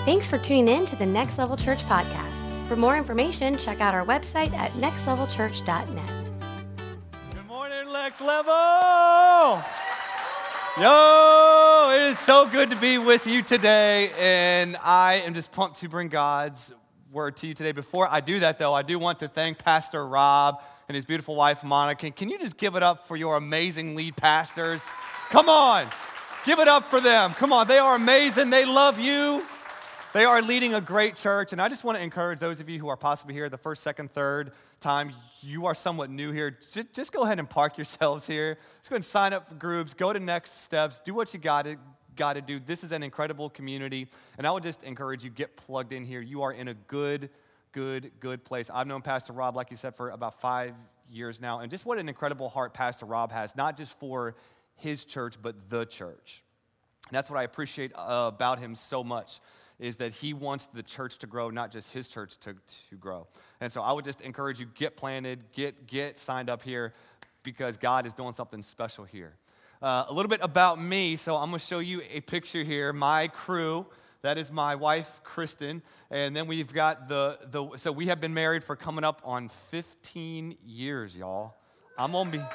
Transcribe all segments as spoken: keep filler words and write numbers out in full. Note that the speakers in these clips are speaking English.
Thanks for tuning in to the Next Level Church podcast. For more information, check out our website at next level church dot net. Good morning, Next Level! Yo, it is so good to be with you today, and I am just pumped to bring God's word to you today. Before I do that, though, I do want to thank Pastor Rob and his beautiful wife, Monica. Can you just give it up for your amazing lead pastors? Come on, give it up for them. Come on, they are amazing. They love you. They are leading a great church, and I just want to encourage those of you who are possibly here the first, second, third time, you are somewhat new here, just, just go ahead and park yourselves here. Let's go ahead and sign up for groups, go to Next Steps, do what you got to got to do. This is an incredible community, and I would just encourage you, get plugged in here. You are in a good, good, good place. I've known Pastor Rob, like you said, for about five years now, and just what an incredible heart Pastor Rob has, not just for his church, but the church. And that's what I appreciate uh, about him so much, is that he wants the church to grow, not just his church to, to grow. And so I would just encourage you, get planted, get get signed up here, because God is doing something special here. Uh, a little bit about me, so I'm going to show you a picture here. My crew, that is my wife, Kristen, and then we've got the, the so we have been married for coming up on fifteen years, y'all. I'm gonna be,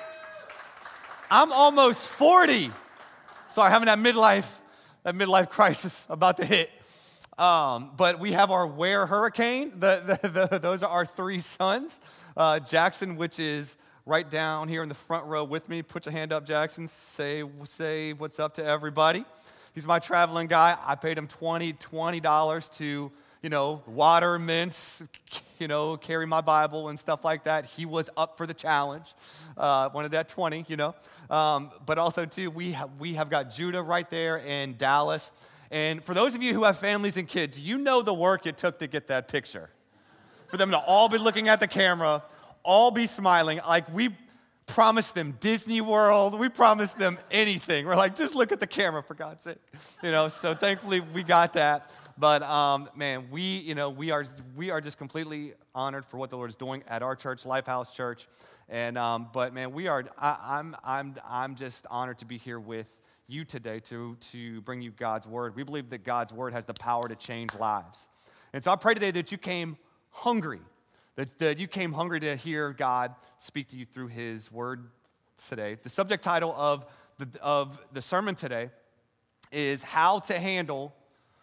I'm almost forty. Sorry, having that midlife, that midlife crisis about to hit. Um, but we have our Ware Hurricane. The, the, the, those are our three sons. Uh, Jackson, which is right down here in the front row with me. Put your hand up, Jackson. Say say what's up to everybody. He's my traveling guy. I paid him twenty dollars to, you know, water, mints, you know, carry my Bible and stuff like that. He was up for the challenge. Uh, wanted that twenty, you know. Um, but also, too, we have, we have got Judah right there in Dallas. And for those of you who have families and kids, you know the work it took to get that picture. For them to all be looking at the camera, all be smiling, like we promised them Disney World, we promised them anything. We're like, just look at the camera, for God's sake. You know, so thankfully we got that. But um, man, we, you know, we are we are just completely honored for what the Lord is doing at our church, Lifehouse Church. And um, but man, we are. I, I'm I'm I'm just honored to be here with you today to, to bring you God's word. We believe that God's word has the power to change lives. And so I pray today that you came hungry, that, that you came hungry to hear God speak to you through his word today. The subject title of the, of the sermon today is How to Handle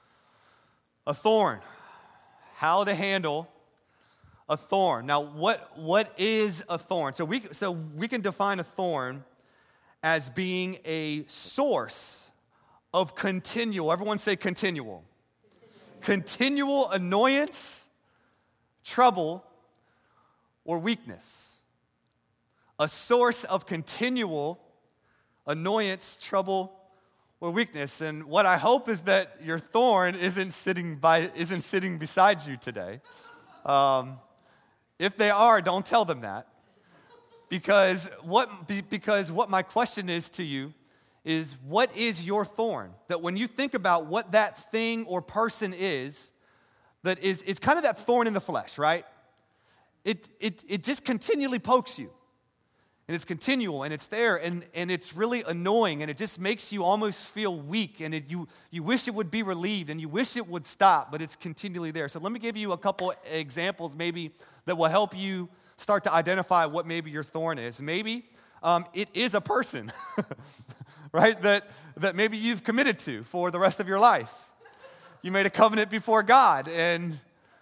a Thorn. How to handle a thorn. Now, what what is a thorn? So we so we can define a thorn as being a source of continual, everyone say continual, continual, continual annoyance, trouble, or weakness. A source of continual annoyance, trouble, or weakness. And what I hope is that your thorn isn't sitting by isn't sitting beside you today. Um, if they are, don't tell them that. Because what, because what my question is to you is, what is your thorn? That when you think about what that thing or person is, that is, it's kind of that thorn in the flesh, right? It, it, it just continually pokes you. And it's continual, and it's there, and, and it's really annoying, and it just makes you almost feel weak, and it, you, you wish it would be relieved, and you wish it would stop, but it's continually there. So let me give you a couple examples maybe that will help you start to identify what maybe your thorn is. Maybe um, it is a person, right, that, that maybe you've committed to for the rest of your life. You made a covenant before God, and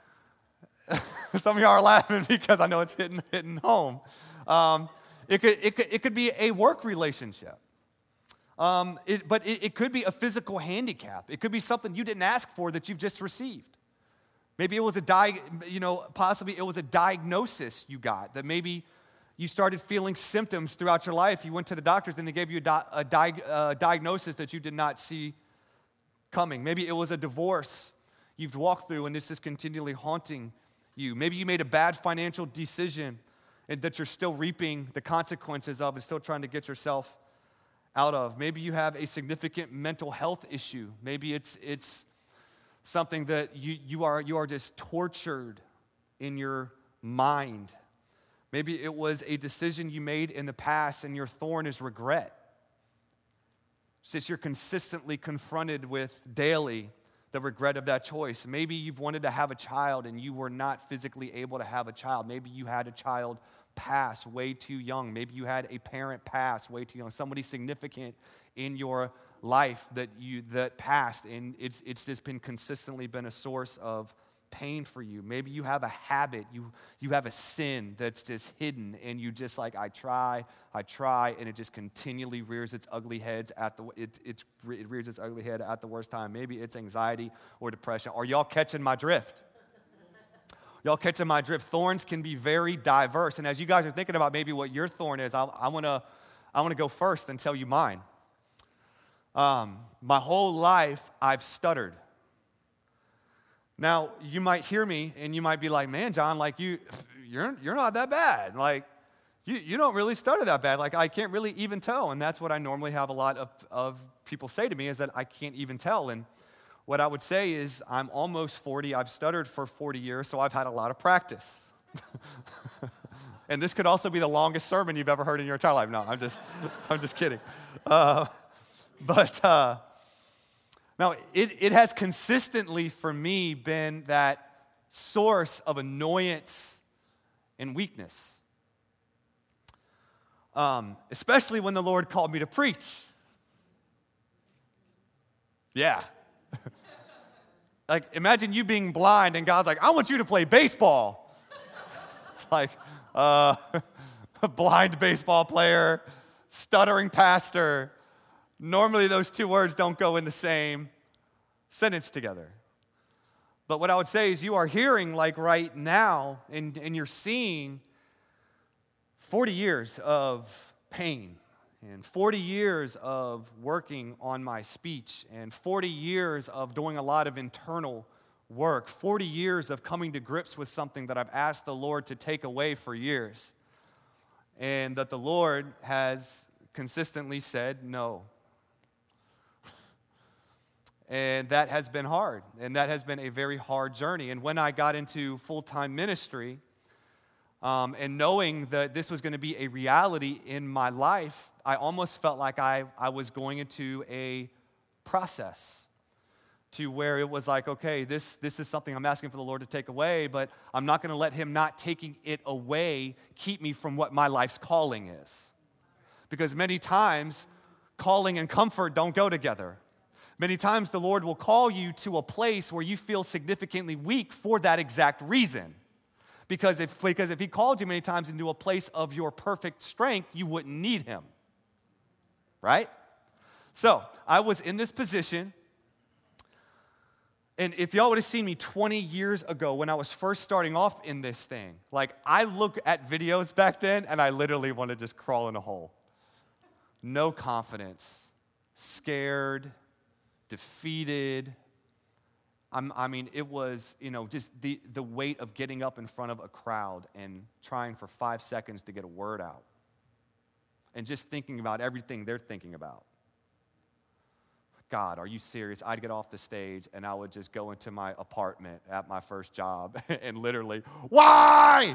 some of y'all are laughing because I know it's hitting, hitting home. Um, it, could, it, could, it could be a work relationship, um, it, but it, it could be a physical handicap. It could be something you didn't ask for that you've just received. Maybe it was a di- you know, possibly it was a diagnosis you got, that maybe you started feeling symptoms throughout your life. You went to the doctors and they gave you a, di- a di- uh, diagnosis that you did not see coming. Maybe it was a divorce you've walked through and this is continually haunting you. Maybe you made a bad financial decision and that you're still reaping the consequences of and still trying to get yourself out of. Maybe you have a significant mental health issue. Maybe it's it's something that you, you are you are just tortured in your mind. Maybe it was a decision you made in the past and your thorn is regret. Since you're consistently confronted with daily the regret of that choice. Maybe you've wanted to have a child and you were not physically able to have a child. Maybe you had a child pass way too young. Maybe you had a parent pass way too young. Somebody significant in your life that you that passed, and it's it's just been consistently been a source of pain for you. Maybe you have a habit, you you have a sin that's just hidden, and you just like, I try, I try, and it just continually rears its ugly heads at the it it's it rears its ugly head at the worst time. Maybe it's anxiety or depression. Are y'all catching my drift? Y'all catching my drift? Thorns can be very diverse, and as you guys are thinking about maybe what your thorn is, I, I wanna I wanna go first and tell you mine. Um, my whole life I've stuttered. Now, you might hear me and you might be like, man, John, like you, you're, you're not that bad. Like, you, you don't really stutter that bad. Like, I can't really even tell. And that's what I normally have a lot of, of people say to me is that I can't even tell. And what I would say is I'm almost forty. I've stuttered for forty years, so I've had a lot of practice. And this could also be the longest sermon you've ever heard in your entire life. No, I'm just, I'm just kidding. Uh, but, uh, Now, it, it has consistently, for me, been that source of annoyance and weakness. Um, especially when the Lord called me to preach. Yeah. Like, imagine you being blind and God's like, I want you to play baseball. It's like, uh, a blind baseball player, stuttering pastor. Normally, those two words don't go in the same sentence together. But what I would say is you are hearing, like right now, and, and you're seeing forty years of pain, and forty years of working on my speech, and forty years of doing a lot of internal work, forty years of coming to grips with something that I've asked the Lord to take away for years, and that the Lord has consistently said no. And that has been hard, and that has been a very hard journey. And when I got into full-time ministry, um, and knowing that this was going to be a reality in my life, I almost felt like I, I was going into a process to where it was like, okay, this, this is something I'm asking for the Lord to take away, but I'm not going to let him not taking it away keep me from what my life's calling is. Because many times, calling and comfort don't go together. Many times the Lord will call you to a place where you feel significantly weak for that exact reason. Because if, because if he called you many times into a place of your perfect strength, you wouldn't need him. Right? So, I was in this position, and if y'all would have seen me twenty years ago when I was first starting off in this thing, like I look at videos back then and I literally want to just crawl in a hole. No confidence, scared, defeated. I'm, I mean, it was, you know, just the, the weight of getting up in front of a crowd and trying for five seconds to get a word out. And just thinking about everything they're thinking about. God, are you serious? I'd get off the stage and I would just go into my apartment at my first job and literally, why?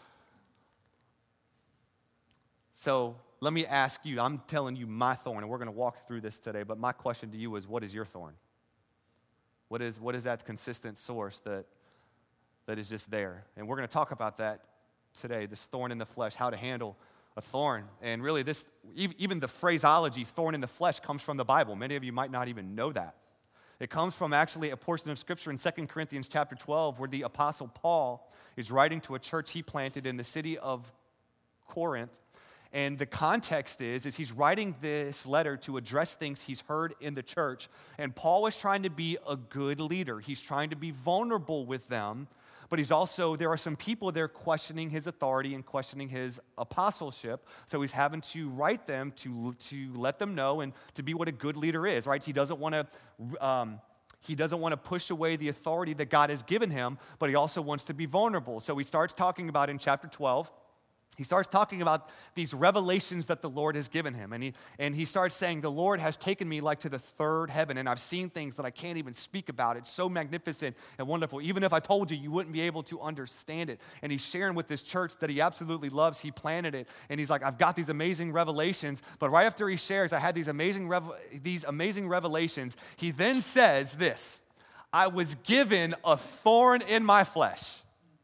So let me ask you, I'm telling you my thorn, and we're going to walk through this today, but my question to you is, what is your thorn? What is, what is that consistent source that, that is just there? And we're going to talk about that today, this thorn in the flesh, how to handle a thorn. And really, this even the phraseology, thorn in the flesh, comes from the Bible. Many of you might not even know that. It comes from actually a portion of Scripture in Second Corinthians chapter twelve, where the Apostle Paul is writing to a church he planted in the city of Corinth. And the context is, is he's writing this letter to address things he's heard in the church. And Paul was trying to be a good leader. He's trying to be vulnerable with them. But he's also, there are some people there questioning his authority and questioning his apostleship. So he's having to write them to, to let them know and to be what a good leader is, right? He doesn't want to... Um, He doesn't want to push away the authority that God has given him, but he also wants to be vulnerable. So he starts talking about in chapter twelve, he starts talking about these revelations that the Lord has given him. And he, and he starts saying, the Lord has taken me like to the third heaven, and I've seen things that I can't even speak about. It's so magnificent and wonderful. Even if I told you, you wouldn't be able to understand it. And he's sharing with this church that he absolutely loves. He planted it. And he's like, I've got these amazing revelations. But right after he shares, I had these amazing, rev- these amazing revelations, he then says this, I was given a thorn in my flesh.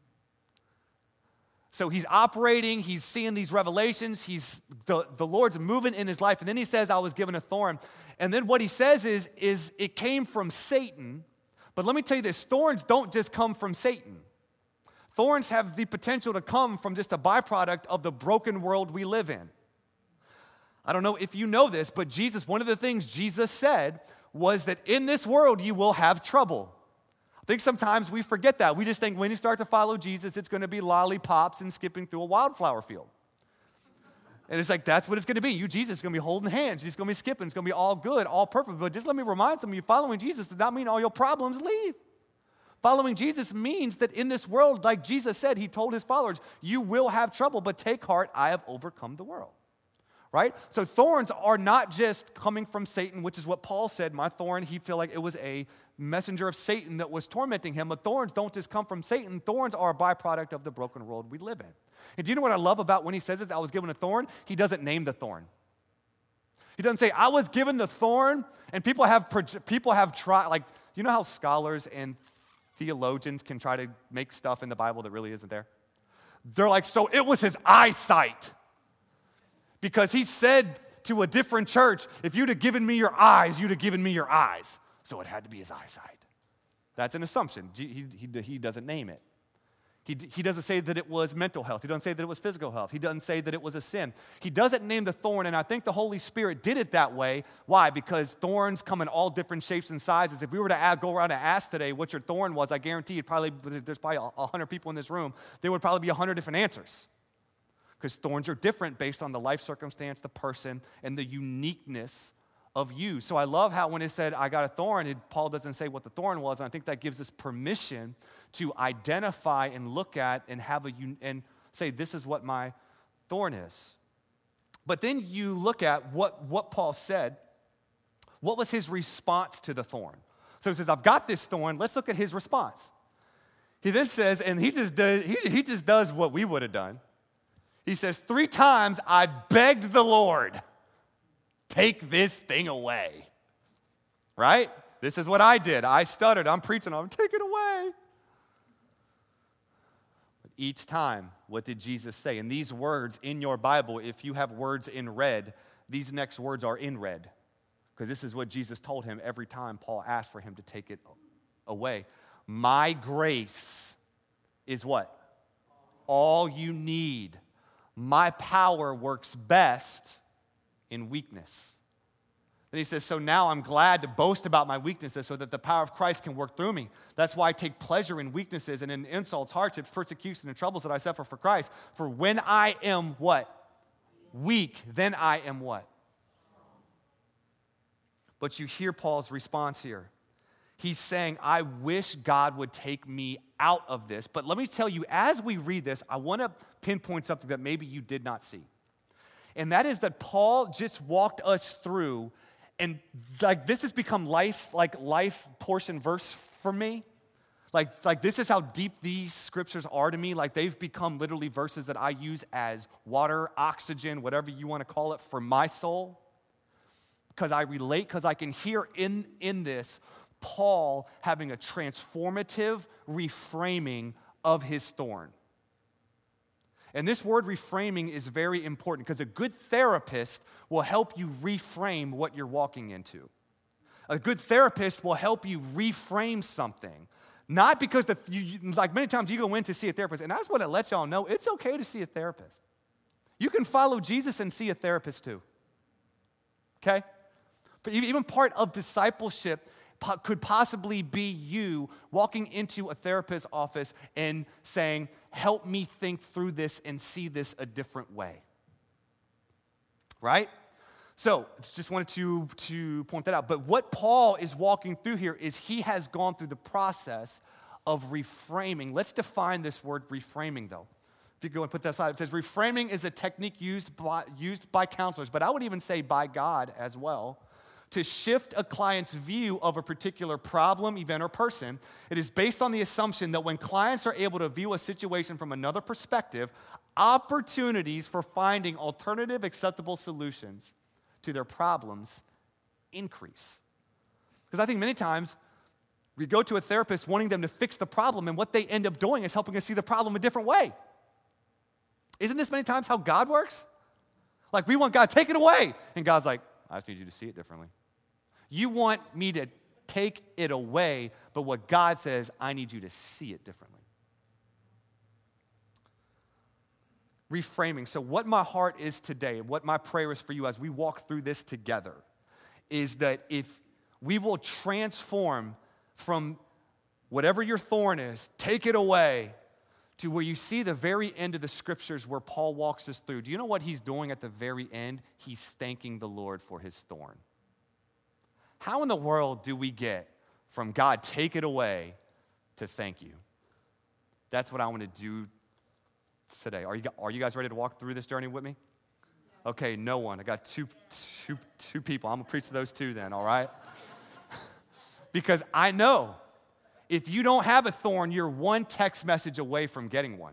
So he's operating, he's seeing these revelations, he's the, the Lord's moving in his life, and then he says, I was given a thorn. And then what he says is, is it came from Satan. But let me tell you this, thorns don't just come from Satan. Thorns have the potential to come from just a byproduct of the broken world we live in. I don't know if you know this, but Jesus, one of the things Jesus said was that in this world you will have trouble. I think sometimes we forget that. We just think when you start to follow Jesus, it's going to be lollipops and skipping through a wildflower field. And it's like, that's what it's going to be. You, Jesus, is going to be holding hands. He's going to be skipping. It's going to be all good, all perfect. But just let me remind some of you, following Jesus does not mean all your problems leave. Following Jesus means that in this world, like Jesus said, he told his followers, you will have trouble, but take heart, I have overcome the world. Right? So thorns are not just coming from Satan, which is what Paul said. My thorn, he felt like it was a messenger of Satan that was tormenting him. But thorns don't just come from Satan. Thorns are a byproduct of the broken world we live in. And do you know what I love about when he says this, I was given a thorn? He doesn't name the thorn. He doesn't say, I was given the thorn, and people have, people have tried, like, you know how scholars and theologians can try to make stuff in the Bible that really isn't there? They're like, so it was his eyesight. Because he said to a different church, if you'd have given me your eyes, you'd have given me your eyes. So it had to be his eyesight. That's an assumption. He, he, he doesn't name it. He, he doesn't say that it was mental health. He doesn't say that it was physical health. He doesn't say that it was a sin. He doesn't name the thorn, and I think the Holy Spirit did it that way. Why? Because thorns come in all different shapes and sizes. If we were to add, go around and ask today what your thorn was, I guarantee you probably, there's probably one hundred people in this room, there would probably be one hundred different answers. Because thorns are different based on the life circumstance, the person, and the uniqueness of you. So I love how when it said, I got a thorn, it, Paul doesn't say what the thorn was, and I think that gives us permission to identify and look at and have a and say, this is what my thorn is. But then you look at what, what Paul said. What was his response to the thorn? So he says, I've got this thorn. Let's look at his response. He then says, and he just does, he, he just does what we would have done. He says, three times I begged the Lord, take this thing away. Right? This is what I did. I stuttered. I'm preaching. I'm take it away. But each time, what did Jesus say? And these words in your Bible, if you have words in red, these next words are in red. Because this is what Jesus told him every time Paul asked for him to take it away. My grace is what? All you need. My power works best in weakness. Then he says, so now I'm glad to boast about my weaknesses so that the power of Christ can work through me. That's why I take pleasure in weaknesses and in insults, hardships, persecution, and troubles that I suffer for Christ. For when I am what? Weak, then I am what? But you hear Paul's response here. He's saying, I wish God would take me out of this. But let me tell you, as we read this, I want to pinpoint something that maybe you did not see. And that is that Paul just walked us through, and like this has become life, like life portion verse for me. Like, like this is how deep these scriptures are to me. Like they've become literally verses that I use as water, oxygen, whatever you want to call it, for my soul. Because I relate, because I can hear in, in this Paul having a transformative reframing of his thorn. And this word reframing is very important because a good therapist will help you reframe what you're walking into. A good therapist will help you reframe something. Not because, the, you, like many times you go in to see a therapist, and I just want to let y'all know, it's okay to see a therapist. You can follow Jesus and see a therapist too. Okay? But even part of discipleship could possibly be you walking into a therapist's office and saying, help me think through this and see this a different way. Right? So, just wanted to, to point that out. But what Paul is walking through here is he has gone through the process of reframing. Let's define this word reframing, though. If you go and put that slide, it says reframing is a technique used by, used by counselors, but I would even say by God as well, to shift a client's view of a particular problem, event, or person. It is based on the assumption that when clients are able to view a situation from another perspective, opportunities for finding alternative acceptable solutions to their problems increase. Because I think many times We go to a therapist wanting them to fix the problem, and what they end up doing is helping us see the problem a different way. Isn't this many times how God works? Like, we want God, take it away. And God's like, I just need you to see it differently. You want me to take it away, but what God says, I need you to see it differently. Reframing. So what my heart is today, what my prayer is for you as we walk through this together, is that if we will transform from whatever your thorn is, take it away, to where you see the very end of the scriptures where Paul walks us through. Do you know what he's doing at the very end? He's thanking the Lord for his thorn. How in the world do we get from God, take it away, to thank you? That's what I want to do today. Are you, are you guys ready to walk through this journey with me? Okay, no one. I got two, two, two people. I'm going to preach to those two then, all right? Because I know if you don't have a thorn, you're one text message away from getting one.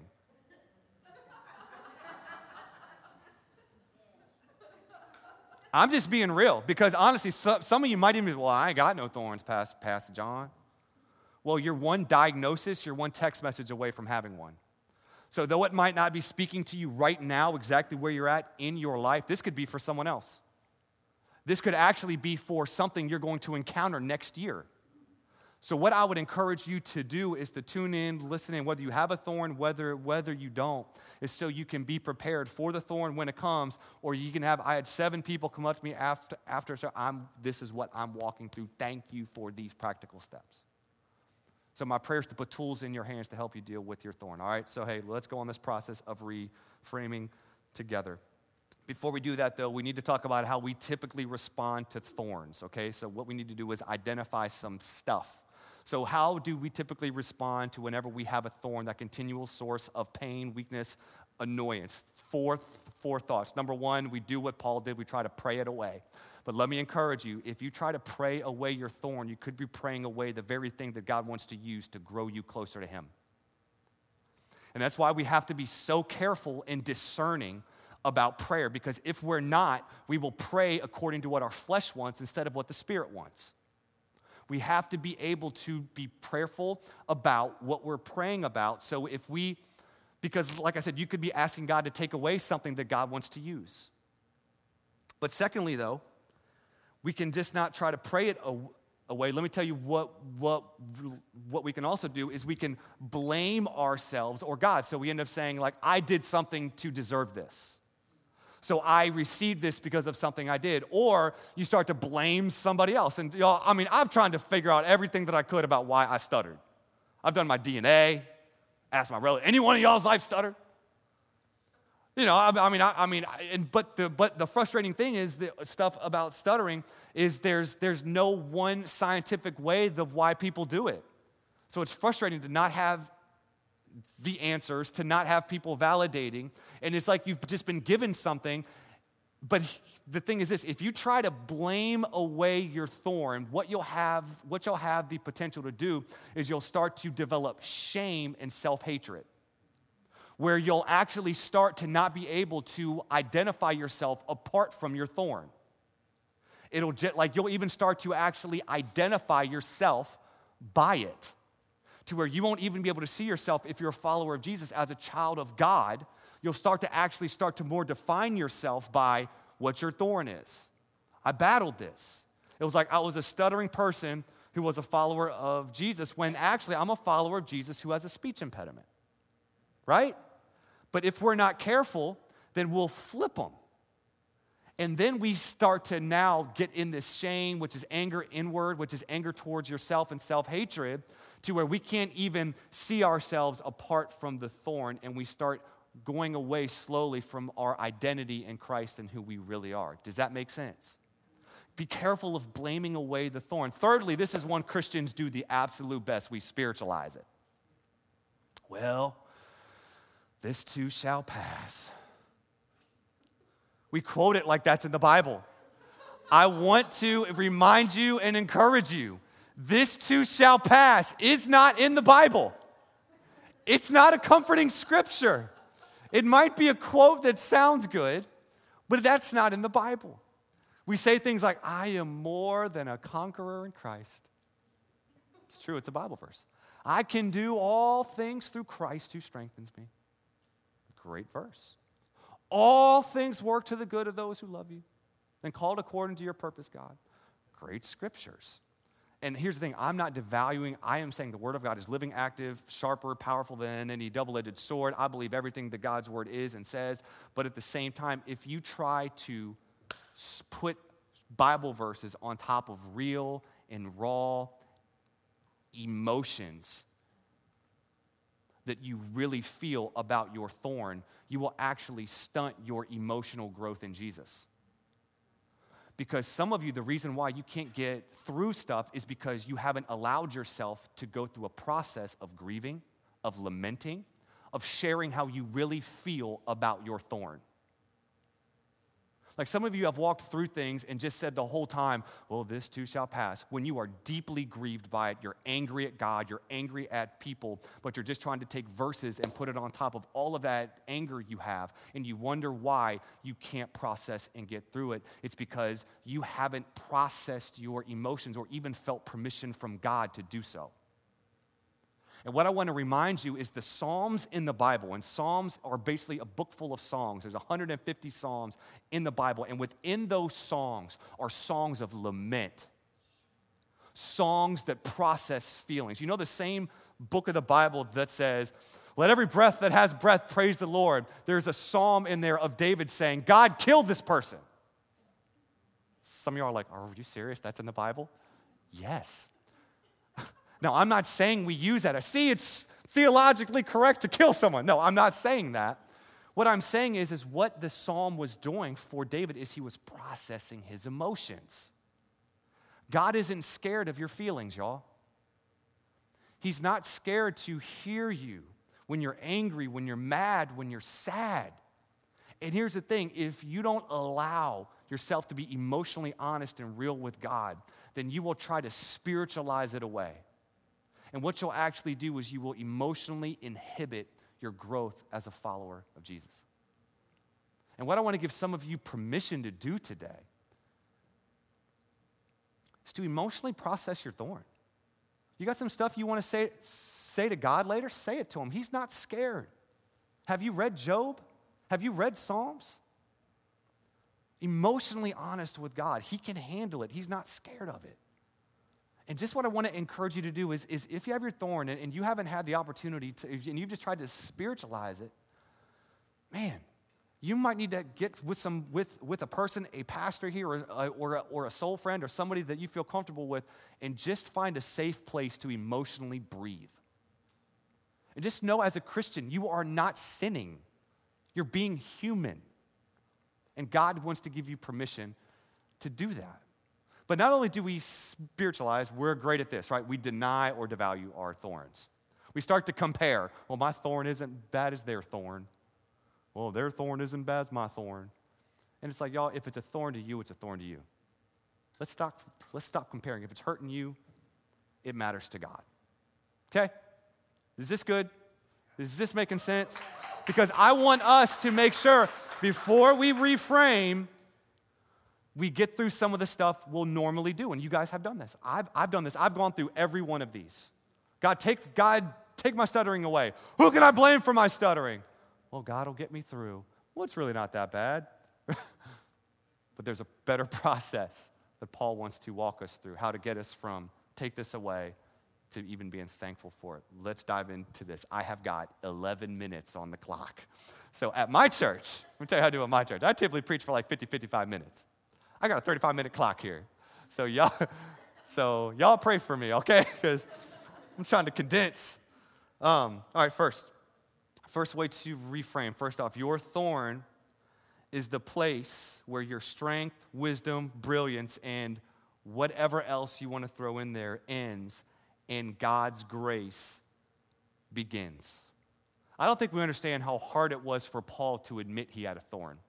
I'm just being real, because honestly, some, some of you might even be, well, I ain't got no thorns, Pastor, Pastor John. Well, you're one diagnosis, you're one text message away from having one. So though it might not be speaking to you right now exactly where you're at in your life, this could be for someone else. This could actually be for something you're going to encounter next year. So what I would encourage you to do is to tune in, listen in, whether you have a thorn, whether, whether you don't, is so you can be prepared for the thorn when it comes, or you can have, I had seven people come up to me after, after so I'm, this is what I'm walking through. Thank you for these practical steps. So my prayer is to put tools in your hands to help you deal with your thorn, all right? So hey, let's go on this process of reframing together. Before we do that, though, we need to talk about how we typically respond to thorns, okay? So what we need to do is identify some stuff. So how do we typically respond to whenever we have a thorn, that continual source of pain, weakness, annoyance? Four, four thoughts. Number one, we do what Paul did. We try to pray it away. But let me encourage you, if you try to pray away your thorn, you could be praying away the very thing that God wants to use to grow you closer to him. And that's why we have to be so careful and discerning about prayer, because if we're not, we will pray according to what our flesh wants instead of what the Spirit wants. We have to be able to be prayerful about what we're praying about. So if we, because like I said, you could be asking God to take away something that God wants to use. But secondly, though, we can just not try to pray it away. Let me tell you what, what, what we can also do is we can blame ourselves or God. So we end up saying, like, I did something to deserve this. So I received this because of something I did. Or you start to blame somebody else. And, you know, I mean, I've tried to figure out everything that I could about why I stuttered. I've done my D N A, asked my relative, any one of y'all's life stuttered? You know, I, I mean, I, I mean, and, but the but the frustrating thing is the stuff about stuttering is there's there's no one scientific way of why people do it. So it's frustrating to not have the answers, to not have people validating, and it's like you've just been given something. But the thing is this: if you try to blame away your thorn, what you'll have, what you'll have the potential to do is you'll start to develop shame and self-hatred, where you'll actually start to not be able to identify yourself apart from your thorn. It'll just, like you'll even start to actually identify yourself by it, to where you won't even be able to see yourself, if you're a follower of Jesus, as a child of God. You'll start to actually start to more define yourself by what your thorn is. I battled this. It was like I was a stuttering person who was a follower of Jesus, when actually I'm a follower of Jesus who has a speech impediment, right? But if we're not careful, then we'll flip them. And then we start to now get in this shame, which is anger inward, which is anger towards yourself and self-hatred, to where we can't even see ourselves apart from the thorn, and we start going away slowly from our identity in Christ and who we really are. Does that make sense? Be careful of blaming away the thorn. Thirdly, this is one Christians do the absolute best. We spiritualize it. Well, this too shall pass. We quote it like that's in the Bible. I want to remind you and encourage you, this too shall pass is not in the Bible. It's not a comforting scripture. It might be a quote that sounds good, but that's not in the Bible. We say things like, I am more than a conqueror in Christ. It's true. It's a Bible verse. I can do all things through Christ who strengthens me. Great verse. All things work to the good of those who love you and called according to your purpose, God. Great scriptures. And here's the thing, I'm not devaluing, I am saying the Word of God is living, active, sharper, powerful than any double-edged sword. I believe everything that God's Word is and says, but at the same time, if you try to put Bible verses on top of real and raw emotions that you really feel about your thorn, you will actually stunt your emotional growth in Jesus. Because some of you, the reason why you can't get through stuff is because you haven't allowed yourself to go through a process of grieving, of lamenting, of sharing how you really feel about your thorn. Like some of you have walked through things and just said the whole time, well, this too shall pass. When you are deeply grieved by it, you're angry at God, you're angry at people, but you're just trying to take verses and put it on top of all of that anger you have, and you wonder why you can't process and get through it. It's because you haven't processed your emotions or even felt permission from God to do so. And what I want to remind you is the Psalms in the Bible, and Psalms are basically a book full of songs. There's one hundred fifty Psalms in the Bible, and within those songs are songs of lament, songs that process feelings. You know the same book of the Bible that says, let every breath that has breath praise the Lord. There's a psalm in there of David saying, God killed this person. Some of you are like, are you serious? That's in the Bible? Yes. Now, I'm not saying we use that. I see it's theologically correct to kill someone. No, I'm not saying that. What I'm saying is, is what the psalm was doing for David is he was processing his emotions. God isn't scared of your feelings, y'all. He's not scared to hear you when you're angry, when you're mad, when you're sad. And here's the thing, if you don't allow yourself to be emotionally honest and real with God, then you will try to spiritualize it away. And what you'll actually do is you will emotionally inhibit your growth as a follower of Jesus. And what I want to give some of you permission to do today is to emotionally process your thorn. You got some stuff you want to say, say to God later? Say it to him. He's not scared. Have you read Job? Have you read Psalms? Emotionally honest with God. He can handle it. He's not scared of it. And just what I want to encourage you to do is, is if you have your thorn and, and you haven't had the opportunity to, and you've just tried to spiritualize it, man, you might need to get with some with, with a person, a pastor here, or, or, a, or a soul friend, or somebody that you feel comfortable with, and just find a safe place to emotionally breathe. And just know as a Christian, you are not sinning. You're being human. And God wants to give you permission to do that. But not only do we spiritualize, we're great at this, right? We deny or devalue our thorns. We start to compare. Well, my thorn isn't bad as their thorn. Well, their thorn isn't bad as my thorn. And it's like, y'all, if it's a thorn to you, it's a thorn to you. Let's stop, let's stop comparing. If it's hurting you, it matters to God. Okay? Is this good? Is this making sense? Because I want us to make sure before we reframe, we get through some of the stuff we'll normally do. And you guys have done this. I've, I've done this. I've gone through every one of these. God, take, God, take my stuttering away. Who can I blame for my stuttering? Well, God will get me through. Well, it's really not that bad. But there's a better process that Paul wants to walk us through, how to get us from take this away to even being thankful for it. Let's dive into this. I have got eleven minutes on the clock. So at my church, let me tell you how I do at my church. I typically preach for like fifty, fifty-five minutes. I got a thirty-five minute clock here. So y'all, so y'all pray for me, okay? Because I'm trying to condense. Um, all right, first. First way to reframe. First off, your thorn is the place where your strength, wisdom, brilliance, and whatever else you want to throw in there ends, and God's grace begins. I don't think we understand how hard it was for Paul to admit he had a thorn.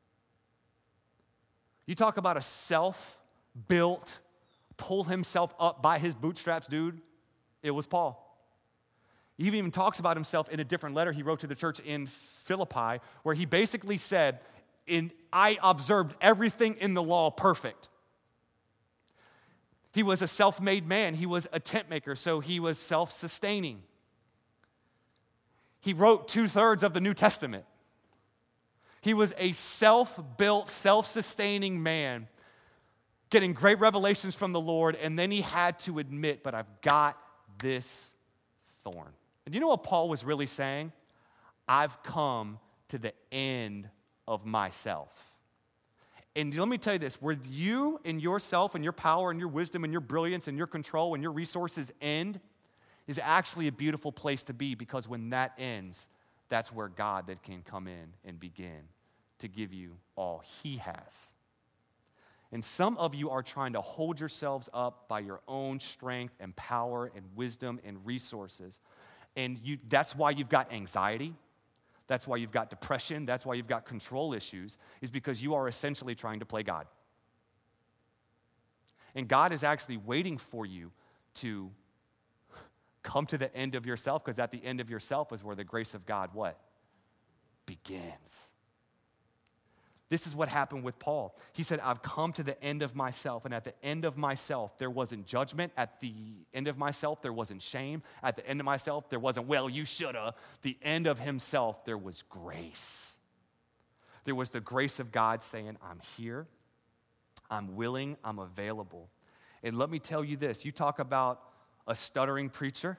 You talk about a self-built, pull himself up by his bootstraps dude. It was Paul. He even talks about himself in a different letter he wrote to the church in Philippi, where he basically said, "In I observed everything in the law perfect." He was a self-made man. He was a tent maker, so he was self-sustaining. He wrote two-thirds of the New Testament. He was a self-built, self-sustaining man, getting great revelations from the Lord, and then he had to admit, but I've got this thorn. And you know what Paul was really saying? I've come to the end of myself. And let me tell you this, where you and yourself and your power and your wisdom and your brilliance and your control and your resources end is actually a beautiful place to be, because when that ends, that's where God then can come in and begin to give you all he has. And some of you are trying to hold yourselves up by your own strength and power and wisdom and resources. And you, that's why you've got anxiety. That's why you've got depression. That's why you've got control issues, is because you are essentially trying to play God. And God is actually waiting for you to come to the end of yourself, because at the end of yourself is where the grace of God, what? Begins. This is what happened with Paul. He said, I've come to the end of myself. And at the end of myself, there wasn't judgment. At the end of myself, there wasn't shame. At the end of myself, there wasn't, well, you shoulda. The end of himself, there was grace. There was the grace of God saying, I'm here, I'm willing, I'm available. And let me tell you this, you talk about a stuttering preacher.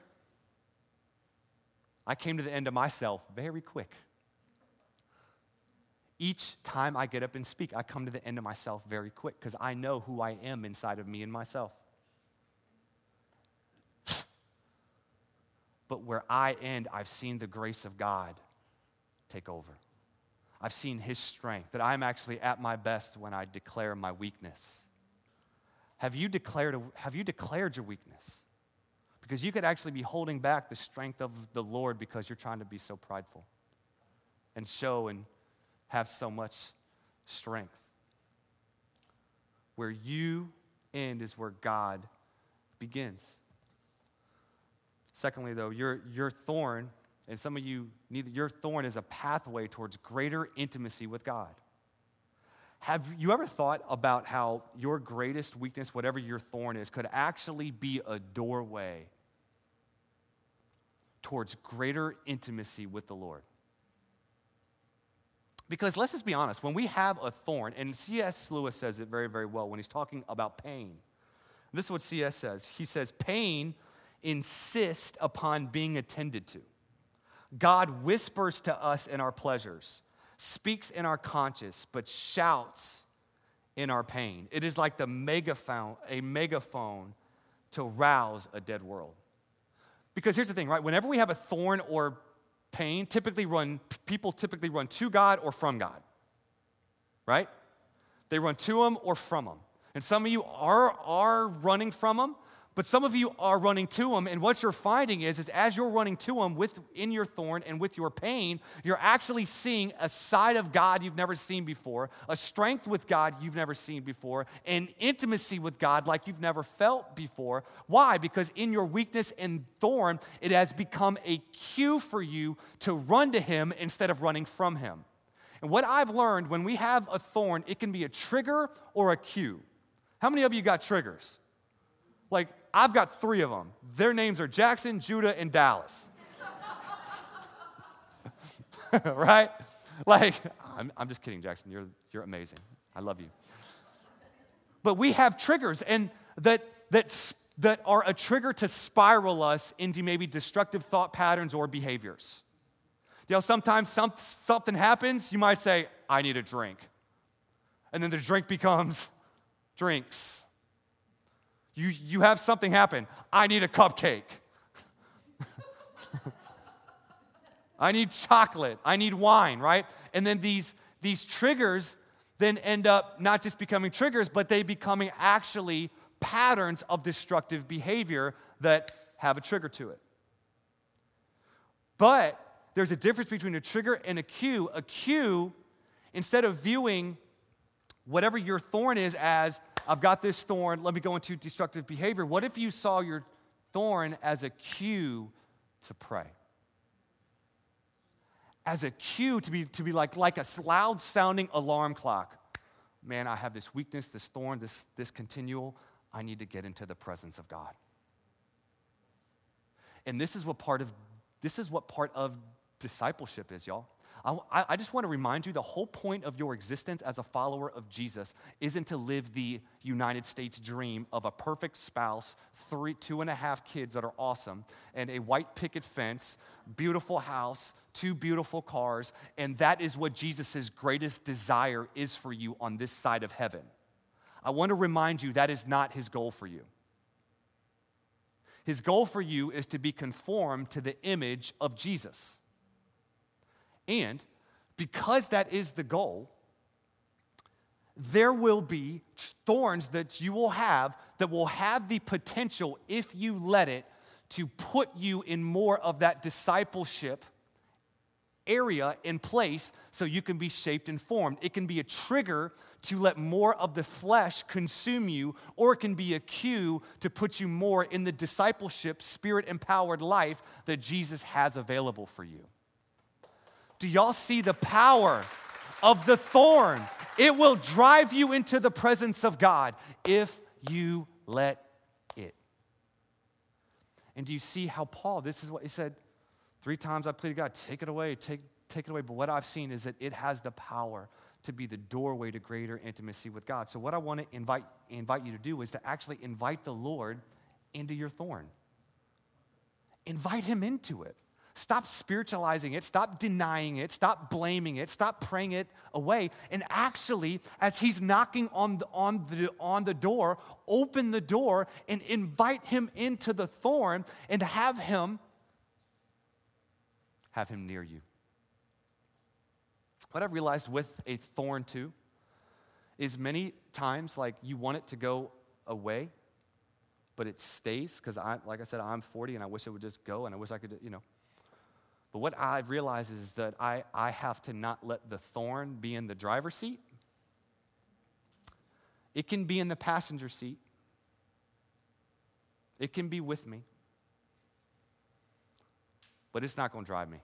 I came to the end of myself very quick. Each time I get up and speak, I come to the end of myself very quick, because I know who I am inside of me and myself. But where I end, I've seen the grace of God take over. I've seen his strength, that I'm actually at my best when I declare my weakness. Have you declared, have you declared your weakness? Because you could actually be holding back the strength of the Lord because you're trying to be so prideful and show and have so much strength. Where you end is where God begins. Secondly, though, your, your thorn, and some of you need, your thorn is a pathway towards greater intimacy with God. Have you ever thought about how your greatest weakness, whatever your thorn is, could actually be a doorway towards greater intimacy with the Lord? Because let's just be honest, when we have a thorn, and C S Lewis says it very, very well when he's talking about pain. This is what C S says. He says, pain insists upon being attended to. God whispers to us in our pleasures, speaks in our conscience, but shouts in our pain. It is like the megaphone, a megaphone to rouse a dead world. Because here's the thing, right? Whenever we have a thorn or pain, typically run, people typically run to God or from God, right? They run to him or from him. And some of you are, are running from him, but some of you are running to him, and what you're finding is, is as you're running to him with, in your thorn and with your pain, you're actually seeing a side of God you've never seen before, a strength with God you've never seen before, an intimacy with God like you've never felt before. Why? Because in your weakness and thorn, it has become a cue for you to run to him instead of running from him. And what I've learned, when we have a thorn, it can be a trigger or a cue. How many of you got triggers? Like, I've got three of them. Their names are Jackson, Judah, and Dallas. Right? Like, I'm, I'm just kidding, Jackson. You're, you're amazing. I love you. But we have triggers, and that, that, that are a trigger to spiral us into maybe destructive thought patterns or behaviors. You know, sometimes some, something happens, you might say, I need a drink. And then the drink becomes drinks. You, you have something happen. I need a cupcake. I need chocolate. I need wine, right? And then these, these triggers then end up not just becoming triggers, but they becoming actually patterns of destructive behavior that have a trigger to it. But there's a difference between a trigger and a cue. A cue, instead of viewing whatever your thorn is as, I've got this thorn, let me go into destructive behavior. What if you saw your thorn as a cue to pray? As a cue to be, to be like, like a loud-sounding alarm clock. Man, I have this weakness, this thorn, this, this continual I need to get into the presence of God. And this is what part of this is what part of discipleship is, y'all. I, I just want to remind you the whole point of your existence as a follower of Jesus isn't to live the United States dream of a perfect spouse, three, two and a half kids that are awesome, and a white picket fence, beautiful house, two beautiful cars, and that is what Jesus' greatest desire is for you on this side of heaven. I want to remind you that is not his goal for you. His goal for you is to be conformed to the image of Jesus. And because that is the goal, there will be thorns that you will have that will have the potential, if you let it, to put you in more of that discipleship area in place so you can be shaped and formed. It can be a trigger to let more of the flesh consume you, or it can be a cue to put you more in the discipleship, spirit-empowered life that Jesus has available for you. Do y'all see the power of the thorn? It will drive you into the presence of God if you let it. And do you see how Paul, this is what he said, three times I pleaded, God, take it away, take, take it away. But what I've seen is that it has the power to be the doorway to greater intimacy with God. So what I want to invite, invite you to do is to actually invite the Lord into your thorn. Invite him into it. Stop spiritualizing it. Stop denying it. Stop blaming it. Stop praying it away. And actually, as he's knocking on the, on the, on the door, open the door and invite him into the thorn and have him, have him near you. What I've realized with a thorn too is many times, like, you want it to go away, but it stays, because I, like I said, I'm forty and I wish it would just go, and I wish I could, you know. But what I've realized is that I, I have to not let the thorn be in the driver's seat. It can be in the passenger seat. It can be with me. But it's not going to drive me.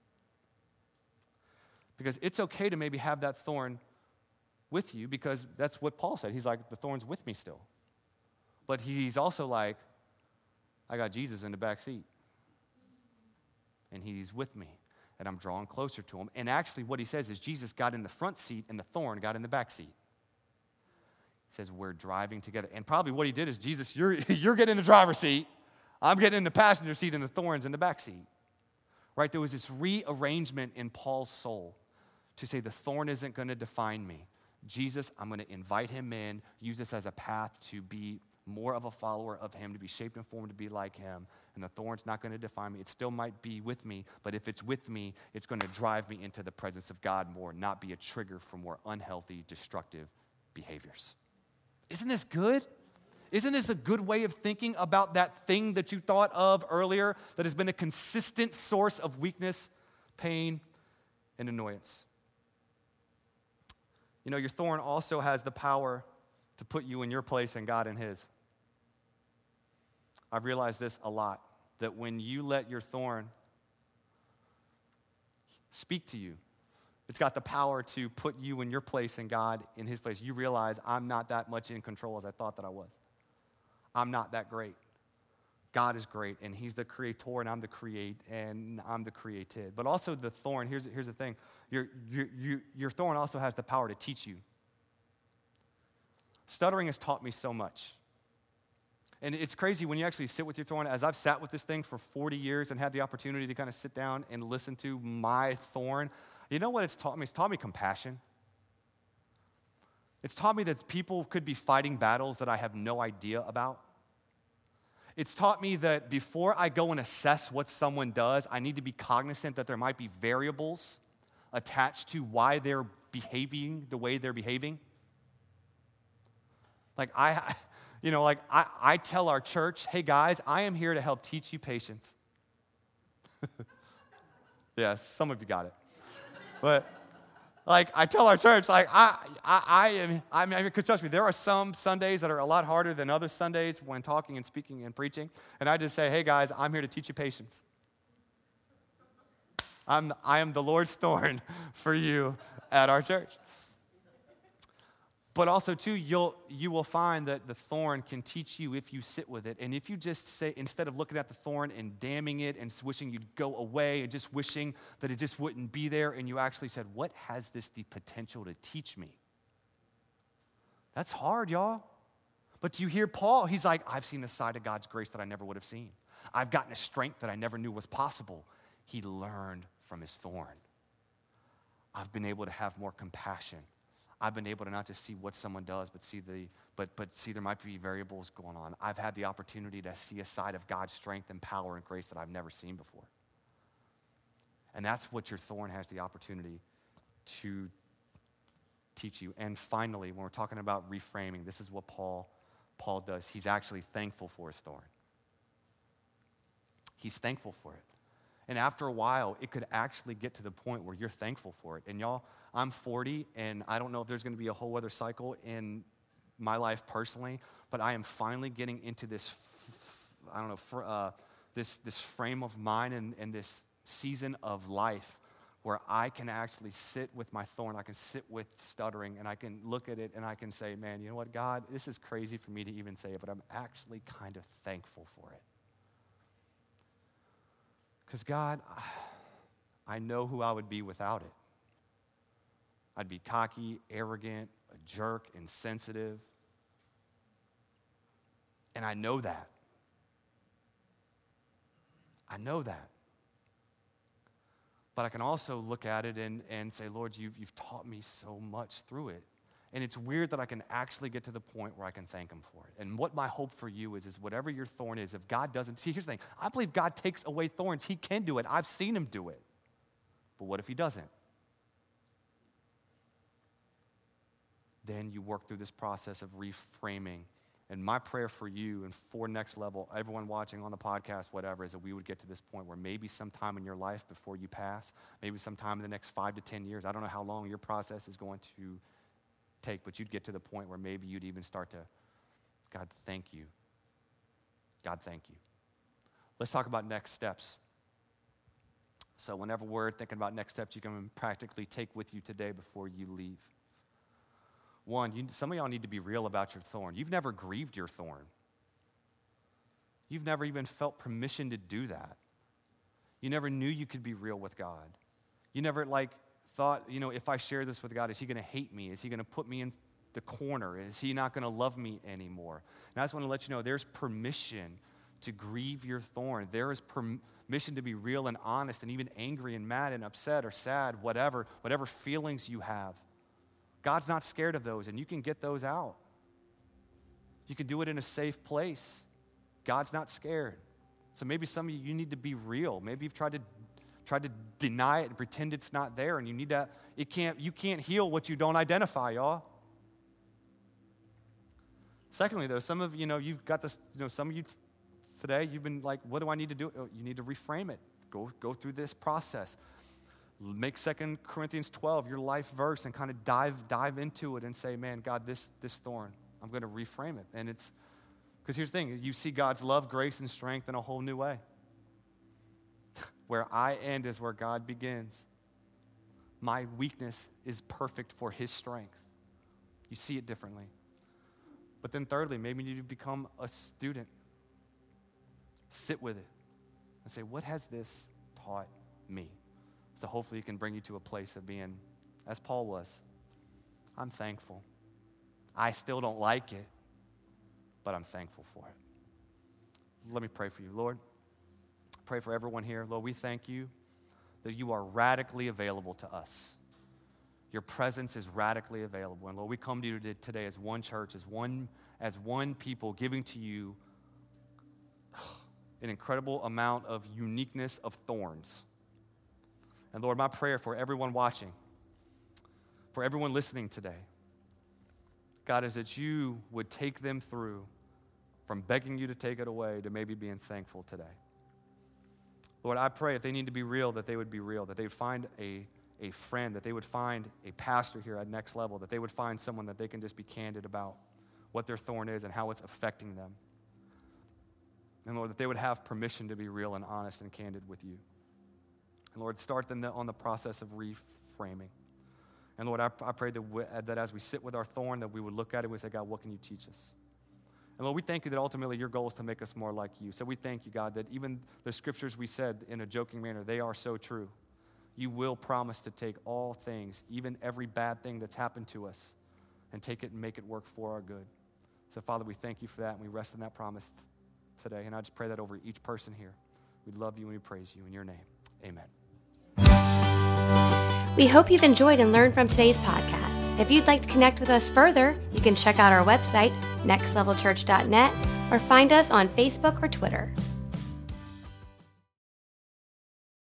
Because it's okay to maybe have that thorn with you, because that's what Paul said. He's like, the thorn's with me still. But he's also like, I got Jesus in the back seat. And he's with me, and I'm drawing closer to him. And actually what he says is Jesus got in the front seat, and the thorn got in the back seat. He says, we're driving together. And probably what he did is, Jesus, you're, you're getting in the driver's seat. I'm getting in the passenger seat, and the thorn's in the back seat. Right? There was this rearrangement in Paul's soul to say the thorn isn't going to define me. Jesus, I'm going to invite him in, use this as a path to be more of a follower of him, to be shaped and formed to be like him. And the thorn's not going to define me. It still might be with me, but if it's with me, it's going to drive me into the presence of God more, not be a trigger for more unhealthy, destructive behaviors. Isn't this good? Isn't this a good way of thinking about that thing that you thought of earlier that has been a consistent source of weakness, pain, and annoyance? You know, your thorn also has the power to put you in your place and God in his. I've realized this a lot, that when you let your thorn speak to you, it's got the power to put you in your place and God in his place. You realize, I'm not that much in control as I thought that I was. I'm not that great. God is great, and he's the creator, and I'm the create, and I'm the created. But also the thorn, here's, here's the thing. Your, your, your, your thorn also has the power to teach you. Stuttering has taught me so much. And it's crazy when you actually sit with your thorn. As I've sat with this thing for forty years and had the opportunity to kind of sit down and listen to my thorn, you know what it's taught me? It's taught me compassion. It's taught me that people could be fighting battles that I have no idea about. It's taught me that before I go and assess what someone does, I need to be cognizant that there might be variables attached to why they're behaving the way they're behaving. Like I, you know, like I, I tell our church, hey guys, I am here to help teach you patience. Yeah, some of you got it. But like I tell our church, like I, I, I am, I mean, because trust me, there are some Sundays that are a lot harder than other Sundays when talking and speaking and preaching. And I just say, hey guys, I'm here to teach you patience. I'm, I am the Lord's thorn for you at our church. But also, too, you'll, you will find that the thorn can teach you if you sit with it. And if you just say, instead of looking at the thorn and damning it and wishing you'd go away and just wishing that it just wouldn't be there, and you actually said, what has this the potential to teach me? That's hard, y'all. But you hear Paul, he's like, I've seen a side of God's grace that I never would have seen. I've gotten a strength that I never knew was possible. He learned from his thorn. I've been able to have more compassion. I've been able to not just see what someone does, but see the but but see there might be variables going on. I've had the opportunity to see a side of God's strength and power and grace that I've never seen before. And that's what your thorn has the opportunity to teach you. And finally, when we're talking about reframing, this is what Paul Paul does. He's actually thankful for his thorn. He's thankful for it. And after a while, it could actually get to the point where you're thankful for it. And y'all, I'm forty, and I don't know if there's going to be a whole other cycle in my life personally, but I am finally getting into this, f- I don't know, fr- uh, this this frame of mind and, and this season of life where I can actually sit with my thorn, I can sit with stuttering, and I can look at it and I can say, man, you know what, God, this is crazy for me to even say it, but I'm actually kind of thankful for it. Because God, I know who I would be without it. I'd be cocky, arrogant, a jerk, insensitive. And I know that. I know that. But I can also look at it and, and say, Lord, you've, you've taught me so much through it. And it's weird that I can actually get to the point where I can thank him for it. And what my hope for you is, is whatever your thorn is, if God doesn't, see, here's the thing. I believe God takes away thorns. He can do it. I've seen him do it. But what if he doesn't? Then you work through this process of reframing. And my prayer for you and for Next Level, everyone watching on the podcast, whatever, is that we would get to this point where maybe sometime in your life before you pass, maybe sometime in the next five to ten years, I don't know how long your process is going to take, but you'd get to the point where maybe you'd even start to, God, thank you. God, thank you. Let's talk about next steps. So whenever we're thinking about next steps, you can practically take with you today before you leave. One, you, some of y'all need to be real about your thorn. You've never grieved your thorn. You've never even felt permission to do that. You never knew you could be real with God. You never, like, thought, you know, if I share this with God, is he going to hate me? Is he going to put me in the corner? Is he not going to love me anymore? And I just want to let you know there's permission to grieve your thorn. There is permission to be real and honest and even angry and mad and upset or sad, whatever, whatever feelings you have. God's not scared of those, and you can get those out. You can do it in a safe place. God's not scared. So maybe some of you, you need to be real. Maybe you've tried to tried to deny it and pretend it's not there, and you need to, it can't, you can't heal what you don't identify, y'all. Secondly, though, some of you know, you've got this, you know, some of you t- today, you've been like, what do I need to do? Oh, you need to reframe it. Go, go through this process. Make Second Corinthians twelve your life verse and kind of dive, dive into it and say, man, God, this, this thorn, I'm going to reframe it. And it's, because here's the thing, you see God's love, grace, and strength in a whole new way. Where I end is where God begins. My weakness is perfect for his strength. You see it differently. But then thirdly, maybe you need to become a student. Sit with it and say, what has this taught me? So hopefully it can bring you to a place of being, as Paul was, I'm thankful. I still don't like it, but I'm thankful for it. Let me pray for you. Lord, pray for everyone here. Lord, we thank you that you are radically available to us. Your presence is radically available. And Lord, we come to you today as one church, as one, as one people, giving to you an incredible amount of uniqueness of thorns. And Lord, my prayer for everyone watching, for everyone listening today, God, is that you would take them through from begging you to take it away to maybe being thankful today. Lord, I pray if they need to be real, that they would be real, that they would find a, a friend, that they would find a pastor here at Next Level, that they would find someone that they can just be candid about what their thorn is and how it's affecting them. And Lord, that they would have permission to be real and honest and candid with you. And Lord, start them on the process of reframing. And Lord, I, I pray that, we, that as we sit with our thorn, that we would look at it and we say, God, what can you teach us? And Lord, we thank you that ultimately your goal is to make us more like you. So we thank you, God, that even the scriptures we said in a joking manner, they are so true. You will promise to take all things, even every bad thing that's happened to us, and take it and make it work for our good. So Father, we thank you for that, and we rest in that promise today. And I just pray that over each person here. We love you and we praise you in your name. Amen. We hope you've enjoyed and learned from today's podcast. If you'd like to connect with us further, you can check out our website, next level church dot net, or find us on Facebook or Twitter.